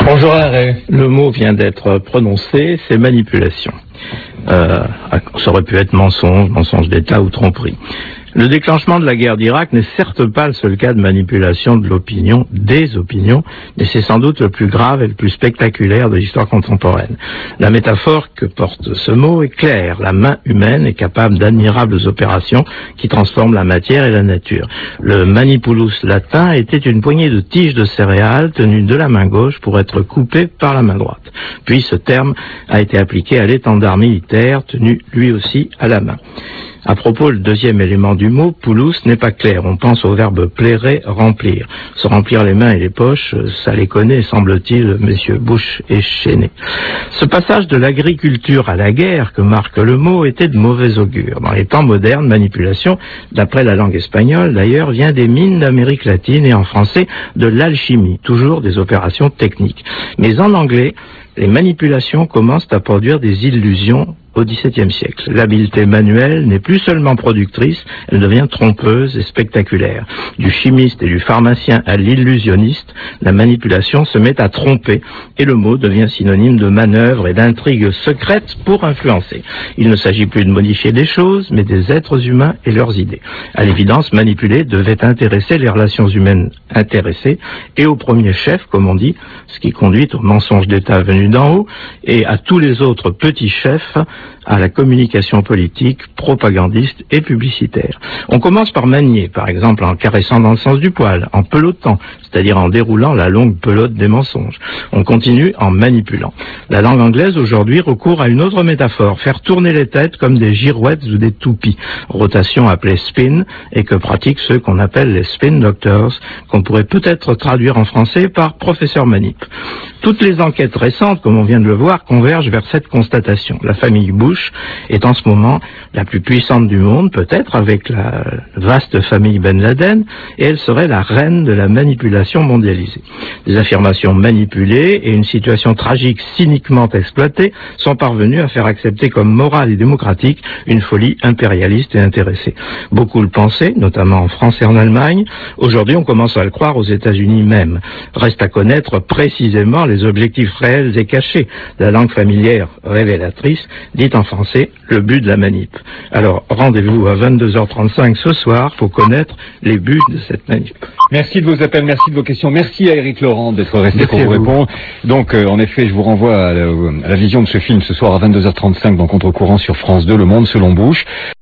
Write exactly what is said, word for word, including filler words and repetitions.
Bonjour Hervé. Le mot vient d'être prononcé, c'est manipulation. Euh, ça aurait pu être mensonge, mensonge d'État ou tromperie. Le déclenchement de la guerre d'Irak n'est certes pas le seul cas de manipulation de l'opinion, des opinions, mais c'est sans doute le plus grave et le plus spectaculaire de l'histoire contemporaine. La métaphore que porte ce mot est claire. La main humaine est capable d'admirables opérations qui transforment la matière et la nature. Le manipulus latin était une poignée de tiges de céréales tenues de la main gauche pour être coupées par la main droite. Puis ce terme a été appliqué à l'étendard militaire tenu lui aussi à la main. À propos, le deuxième élément du mot, poulos, n'est pas clair. On pense au verbe plairer, remplir. Se remplir les mains et les poches, ça les connaît, semble-t-il, messieurs Bush et Cheney. Ce passage de l'agriculture à la guerre que marque le mot était de mauvais augure. Dans les temps modernes, manipulation, d'après la langue espagnole d'ailleurs, vient des mines d'Amérique latine et en français de l'alchimie, toujours des opérations techniques. Mais en anglais, les manipulations commencent à produire des illusions au dix-septième siècle. L'habileté manuelle n'est plus seulement productrice, elle devient trompeuse et spectaculaire. Du chimiste et du pharmacien à l'illusionniste, la manipulation se met à tromper et le mot devient synonyme de manœuvre et d'intrigue secrète pour influencer. Il ne s'agit plus de modifier des choses, mais des êtres humains et leurs idées. À l'évidence, manipuler devait intéresser les relations humaines intéressées et au premier chef, comme on dit, ce qui conduit au mensonge d'État venu d'en haut et à tous les autres petits chefs à la communication politique, propagandiste et publicitaire. On commence par manier, par exemple en caressant dans le sens du poil, en pelotant, c'est-à-dire en déroulant la longue pelote des mensonges. On continue en manipulant. La langue anglaise aujourd'hui recourt à une autre métaphore, faire tourner les têtes comme des girouettes ou des toupies, rotation appelée spin, et que pratiquent ceux qu'on appelle les spin doctors, qu'on pourrait peut-être traduire en français par professeur manip. Toutes les enquêtes récentes, comme on vient de le voir, convergent vers cette constatation. La famille Bush est en ce moment la plus puissante du monde, peut-être avec la vaste famille Ben Laden, et elle serait la reine de la manipulation mondialisée. Des affirmations manipulées et une situation tragique cyniquement exploitée sont parvenues à faire accepter comme morale et démocratique une folie impérialiste et intéressée. Beaucoup le pensaient, notamment en France et en Allemagne. Aujourd'hui, on commence à le croire aux États-Unis même. Reste à connaître précisément les objectifs réels et cachés. La langue familière révélatrice dit en français le but de la manip. Alors rendez-vous à vingt-deux heures trente-cinq ce soir pour connaître les buts de cette manip. Merci de vos appels, merci de vos questions. Merci à Éric Laurent d'être resté merci pour vous répondre. Donc euh, en effet, je vous renvoie à la, à la vision de ce film ce soir à vingt-deux heures trente-cinq dans Contre-courant sur France deux, Le Monde selon Bush.